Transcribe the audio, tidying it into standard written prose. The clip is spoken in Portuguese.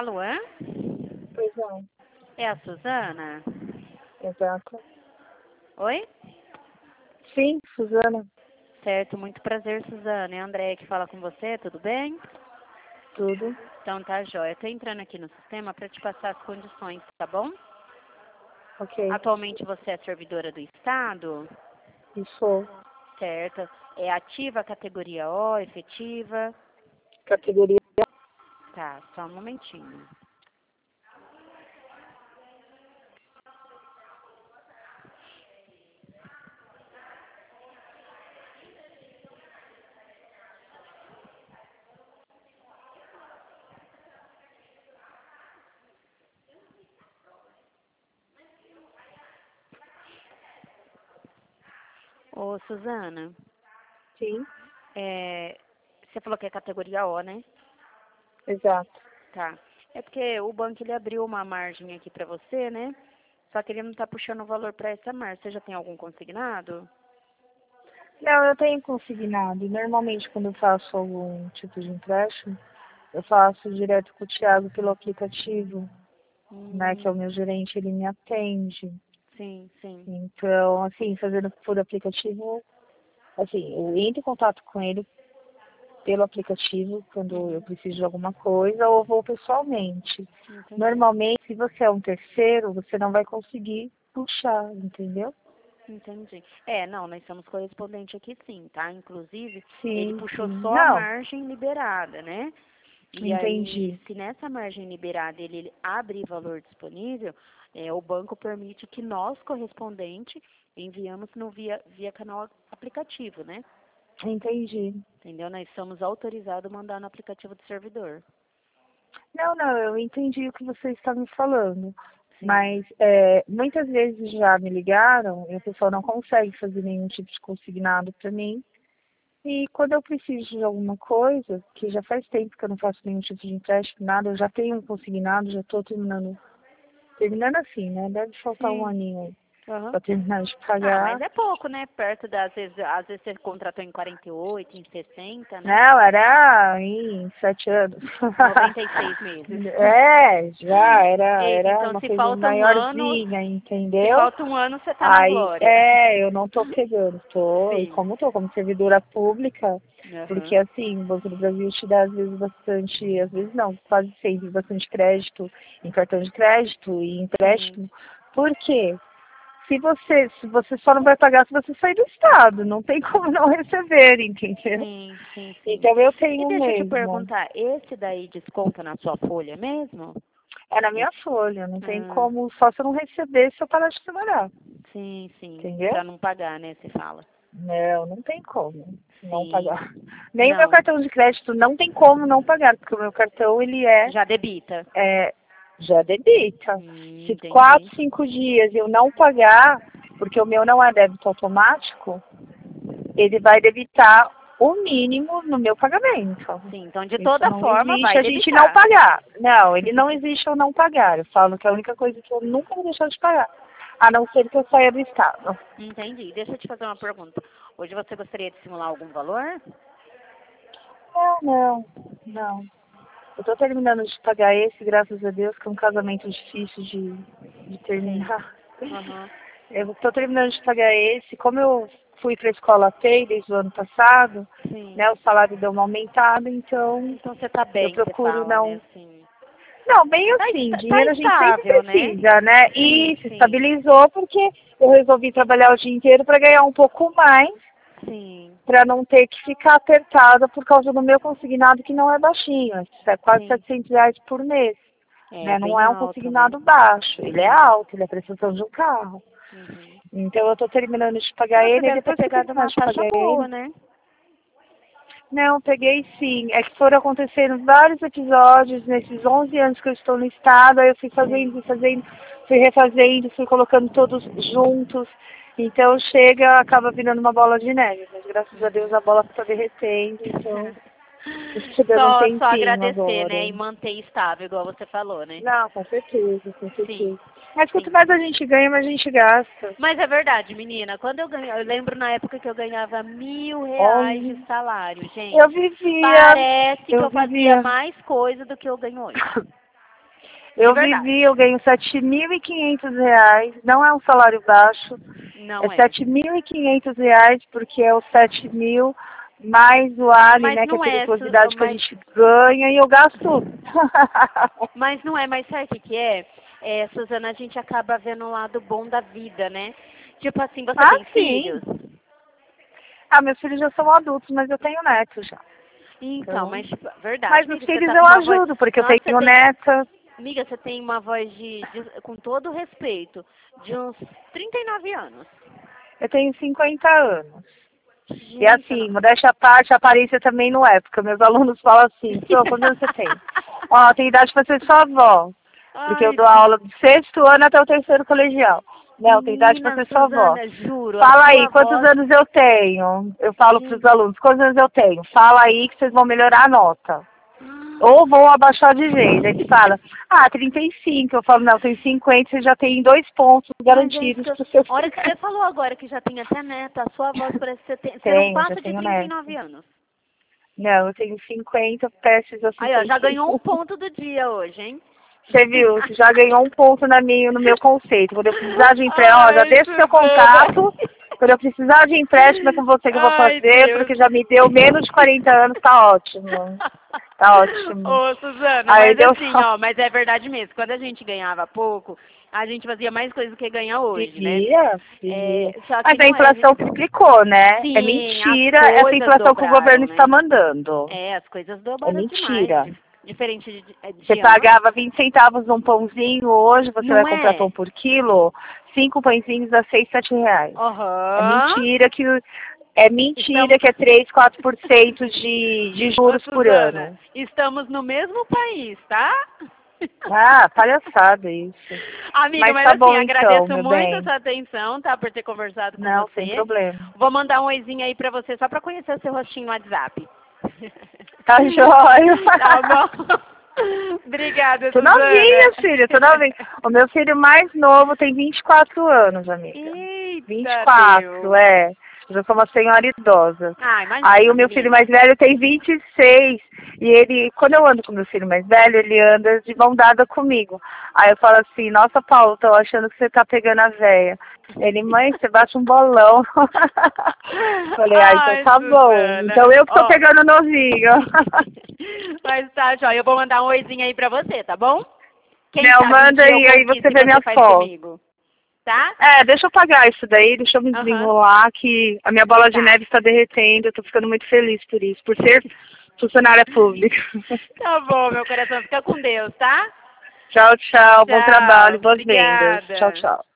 Alô? Pois não, É a Suzana? exato. Oi? Sim, Suzana, Certo, muito prazer, Suzana. É a Andréia que fala com você, tudo bem? tudo. Então tá, jóia. Eu tô entrando aqui no sistema para te passar as condições, tá bom? Ok, Atualmente você é servidora do Estado, isso. certo? É ativa, categoria O, efetiva? Categoria. Tá, só um momentinho. Ô, Suzana, Sim, você falou que é categoria O, né? exato. Tá. É porque o banco ele abriu uma margem aqui pra você, né? Só que ele não tá puxando o valor pra essa margem. Você já tem algum consignado? Não, eu tenho consignado. Normalmente, quando eu faço algum tipo de empréstimo, eu faço direto com o Thiago pelo aplicativo, né? Que é o meu gerente, ele me atende. Sim, sim. Então, assim, fazendo por aplicativo, assim, eu entro em contato com ele pelo aplicativo quando eu preciso de alguma coisa ou vou pessoalmente. Entendi. Normalmente, se você é um terceiro, você não vai conseguir puxar, entendeu? Entendi. É, não, nós somos correspondente aqui sim, tá? Inclusive, ele Sim, puxou sim. só a Não, margem liberada, né? E aí, entendi. se nessa margem liberada ele abre valor disponível, o banco permite que nós, correspondente, enviamos no via canal aplicativo, né? Entendi. Entendeu? Nós somos autorizados a mandar no aplicativo do servidor. Não, não, eu entendi o que você está me falando. Sim. Mas muitas vezes já me ligaram e a pessoa não consegue fazer nenhum tipo de consignado para mim. E quando eu preciso de alguma coisa, que já faz tempo que eu não faço nenhum tipo de empréstimo, nada, eu já tenho um consignado, já estou terminando. Terminando assim, né? Deve faltar um Sim. aninho aí Aham. para terminar de Ah, mas pagar. é pouco, né? Perto das, às vezes você contratou em 48, em 60, né? Não, era em 7 anos. 96 meses. Era Eita, então uma se coisa falta um ano, maiorzinha, se entendeu? falta um ano você tá na Aí, glória. eu não tô pegando, e Sim. como tô, como servidora pública, porque Aham. assim, o Banco do Brasil te dá às vezes bastante, às vezes não, quase sempre bastante crédito em cartão de crédito e Sim, empréstimo. Por quê? Se você só não vai pagar se você sair do estado, não tem como não receber, entendeu? sim, sim, sim. Então eu E tenho deixa eu te mesmo. perguntar, esse daí desconta na sua folha mesmo? É na minha folha, não tem Ah, como, só se eu não receber se eu parar de trabalhar, sim, sim. entendeu? Pra não pagar, né? Você fala. Não, não tem como não Sim. pagar. Nem o meu Não, cartão de crédito não tem como não pagar, porque o meu cartão, ele já debita. é já debita. Se Entendi. 4, 5 dias eu não pagar, porque o meu não é débito automático, ele vai debitar o mínimo no meu pagamento. Sim, então de Isso toda não forma existe vai a gente não debitar. pagar. Não, ele não existe eu não pagar. Eu falo que é a única coisa que eu nunca vou deixar de pagar, a não ser que eu saia do estado. Entendi. Deixa eu te fazer uma pergunta. Hoje você gostaria de simular algum valor? Não, não, não. Eu tô terminando de pagar esse, graças a Deus, que é um casamento difícil de Sim. terminar. Aham. Eu tô terminando de pagar esse. Como eu fui para a escola TEI desde o ano passado, Sim. né, o salário deu uma aumentada, então Então você tá eu bem, você procuro fala, né? não. Assim. Não, bem Tá, assim, tá dinheiro a gente sempre estável, né? precisa, né? Sim, E se sim. estabilizou porque eu resolvi trabalhar o dia inteiro para ganhar um pouco mais, Sim. para não ter que ficar apertada por causa do meu consignado que não é baixinho, é quase Sim. R$ 700 por mês, É né? Não bem é um alto, né? consignado baixo, ele é Sim. alto, ele é a prestação de um carro. Uhum. Então eu estou terminando de pagar Você ele e deve ter depois que eu pegado terminar uma de taxa pagar boa, ele, né? não, peguei sim. É que foram acontecendo vários episódios nesses 11 anos que eu estou no estado, aí eu Sim. fui fazendo, fui refazendo, fui colocando todos juntos. Então chega, acaba virando uma bola de neve. Mas graças a Deus Uhum. a bola está derretendo, então estou dando um Só tempinho agradecer, né? agora. E manter estável, igual você falou, né? Não, com certeza, com Sim, certeza. Mas quanto sim. mais a gente ganha, mais a gente gasta. Mas é verdade, menina. Quando eu lembro na época que eu ganhava R$ 1.000 de 11, salário, eu gente. vivia, Parece que eu eu fazia vivia. mais coisa do que eu ganho hoje. Eu verdade. vivi, eu ganho R$ 7.500, não é um salário baixo, Não é é. R$ 7.500 porque é os 7.000 mais o Ali, Mas né, que é a não é, periculosidade que a gente ganha e eu gasto tudo. mas sabe o que que é? Suzana, a gente acaba vendo o lado bom da vida, né? Tipo assim, você Ah, tem sim. filhos? Ah, meus filhos já são adultos, mas eu tenho netos já. Então, Então, mas tipo, verdade, mas os amiga, você filhos tá eu com uma voz. ajudo, porque eu Nossa, você tenho tem. neta, Amiga, você tem uma voz com todo respeito, de uns 39 anos. eu tenho 50 anos. E Gente, eu assim, não. modéstia à parte, a aparência também não é, porque meus alunos falam assim, Sô, quantos anos você tem? Ó, tem idade pra ser sua avó, porque eu Ai, dou aula do 6º ano até o 3º colegial. Não, tem idade pra menina ser sua avó. Suzana, juro, a Fala aí, sua quantos voz. anos eu tenho? Eu falo pros Gente. alunos, quantos anos eu tenho? Fala aí que vocês vão melhorar a nota. Ou vão abaixar de vez. Aí eles falam, 35. Eu falo, não, tem 50, você já tem 2 pontos Mas é isso garantidos que eu. pro seu A hora que filho. você falou agora que já tem até neta, a sua voz parece que você não Tenho, já passa de tenho trinta e neta. nove anos. Não, eu tenho 50, prestes a Aí, ó, já ganhou 51. um ponto do dia hoje, hein? Você viu, você já ganhou um ponto no meu conceito. Quando eu precisar de empréstimo, ó, já Ai, deixa o seu Suzana. contato. Quando eu precisar de empréstimo é com você que eu vou Ai, fazer, Deus. porque já me deu menos de 40 anos, tá ótimo. Tá ótimo. Ô, Suzana, Aí mas deu assim, só. ó, mas é verdade mesmo. Quando a gente ganhava pouco, a gente fazia mais coisa do que ganha hoje, né? Vivia, vivia. Só que Mas a não é, a inflação gente. triplicou, né? É Sim, as mentira essa coisas inflação que o governo dobraram, está né? mandando. As coisas É dobraram demais. mentira. Diferente Você de antes. pagava 20 centavos num pãozinho, hoje você vai Não comprar pão é? por quilo, 5 pãezinhos a 6, 7 reais. É Aham. mentira que é Estamos. mentira que é 3, 4% de Ô, juros por Suzana, ano. estamos no mesmo país, tá? Ah, palhaçada isso. Amiga, Mas mas tá assim, bom então, agradeço meu muito a bem. sua atenção, tá? Por ter conversado com Não, sem você. problema. Vou mandar um oizinho aí pra você, só pra conhecer o seu rostinho no WhatsApp. Tá jóia. Tá bom? Obrigada, Tô Suzana. novinha, filha, tô novinha. O meu filho mais novo tem 24 anos, amiga. Eita, 24, Deus. é. Eu já sou uma senhora idosa. Ah, Aí imagina, o meu filho menina. mais velho tem 26. E ele, quando eu ando com meu filho mais velho, ele anda de mão dada comigo. Aí eu falo assim, nossa, Paulo, tô achando que você tá pegando a véia. Ele, mãe, você bate um bolão. Falei, então Ai, tá bom. Suzana. Então eu que tô Ó. pegando o novinho. Mas tá, joia. Eu vou mandar um oizinho aí pra você, tá bom? Quem Não, sabe um manda dia eu aí conquisto você e vê você minhas faz fotos. comigo. Tá? Deixa eu pagar isso daí, deixa eu me Aham. desenrolar, que a minha bola de Tá. neve está derretendo, eu tô ficando muito feliz por isso, por ser funcionária pública. Tá bom, meu coração. Fica com Deus, tá? Tchau, tchau, bom trabalho, Tchau. boas vendas. Tchau, Obrigada. tchau.